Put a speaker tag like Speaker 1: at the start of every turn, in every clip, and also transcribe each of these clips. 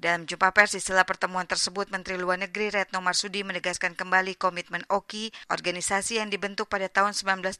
Speaker 1: Dalam jumpa pers di sela pertemuan tersebut, Menteri Luar Negeri Retno Marsudi menegaskan kembali komitmen OKI, organisasi yang dibentuk pada tahun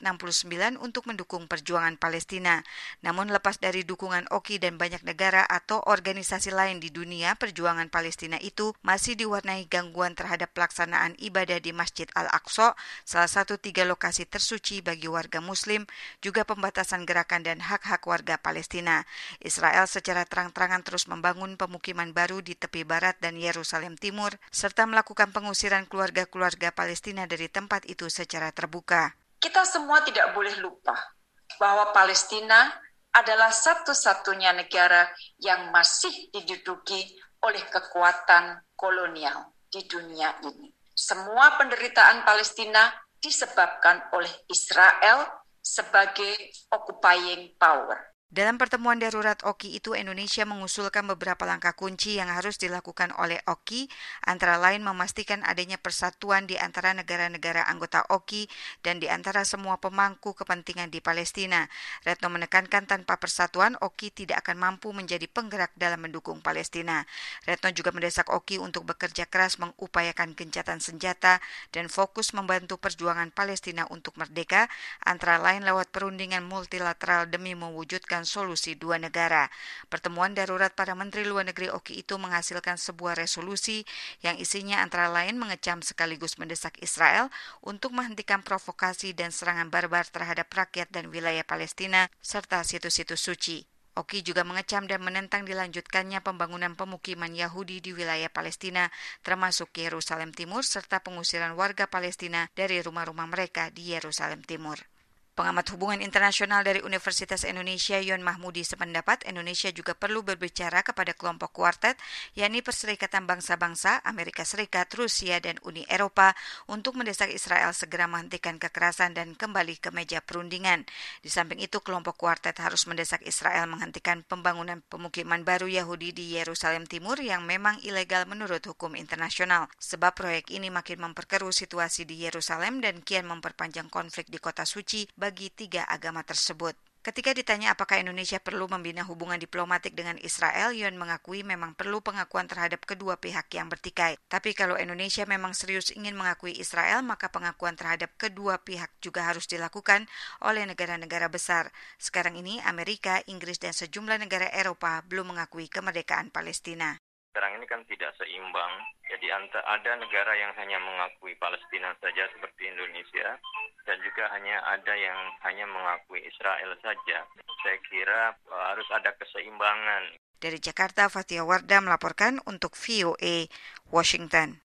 Speaker 1: 1969 untuk mendukung perjuangan Palestina. Namun lepas dari dukungan OKI dan banyak negara atau organisasi lain di dunia, perjuangan Palestina itu masih diwarnai gangguan terhadap pelaksanaan ibadah di Masjid Al-Aqsa, salah satu 3 lokasi tersuci bagi warga Muslim, juga pembatasan gerakan dan hak-hak warga Palestina. Israel secara terang-terangan terus membangun pemukiman baru di tepi barat dan Yerusalem Timur, serta melakukan pengusiran keluarga-keluarga Palestina dari tempat itu secara terbuka.
Speaker 2: Kita semua tidak boleh lupa bahwa Palestina adalah satu-satunya negara yang masih diduduki oleh kekuatan kolonial di dunia ini. Semua penderitaan Palestina disebabkan oleh Israel sebagai occupying power.
Speaker 1: Dalam pertemuan darurat OKI itu, Indonesia mengusulkan beberapa langkah kunci yang harus dilakukan oleh OKI, antara lain memastikan adanya persatuan di antara negara-negara anggota OKI dan di antara semua pemangku kepentingan di Palestina. Retno menekankan tanpa persatuan, OKI tidak akan mampu menjadi penggerak dalam mendukung Palestina. Retno juga mendesak OKI untuk bekerja keras mengupayakan gencatan senjata dan fokus membantu perjuangan Palestina untuk merdeka, antara lain lewat perundingan multilateral demi mewujudkan solusi 2 negara. Pertemuan darurat para Menteri Luar Negeri OKI itu menghasilkan sebuah resolusi yang isinya antara lain mengecam sekaligus mendesak Israel untuk menghentikan provokasi dan serangan barbar terhadap rakyat dan wilayah Palestina serta situs-situs suci. OKI juga mengecam dan menentang dilanjutkannya pembangunan pemukiman Yahudi di wilayah Palestina, termasuk Yerusalem Timur, serta pengusiran warga Palestina dari rumah-rumah mereka di Yerusalem Timur. Pengamat hubungan internasional dari Universitas Indonesia Yon Mahmudi sependapat Indonesia juga perlu berbicara kepada kelompok kuartet, yakni Perserikatan Bangsa-Bangsa, Amerika Serikat, Rusia, dan Uni Eropa untuk mendesak Israel segera menghentikan kekerasan dan kembali ke meja perundingan. Di samping itu, kelompok kuartet harus mendesak Israel menghentikan pembangunan pemukiman baru Yahudi di Yerusalem Timur yang memang ilegal menurut hukum internasional. Sebab proyek ini makin memperkeruh situasi di Yerusalem dan kian memperpanjang konflik di kota suci bagi 3 agama tersebut. Ketika ditanya apakah Indonesia perlu membina hubungan diplomatik dengan Israel, Yon mengakui memang perlu pengakuan terhadap kedua pihak yang bertikai. Tapi kalau Indonesia memang serius ingin mengakui Israel, maka pengakuan terhadap kedua pihak juga harus dilakukan oleh negara-negara besar. Sekarang ini Amerika, Inggris, dan sejumlah negara Eropa belum mengakui kemerdekaan Palestina.
Speaker 3: Sekarang ini kan tidak seimbang, jadi ada negara yang hanya mengakui Palestina saja seperti Indonesia, dan juga ada yang hanya mengakui Israel saja. Saya kira harus ada keseimbangan.
Speaker 1: Dari Jakarta, Fathia Wardah melaporkan untuk VOA Washington.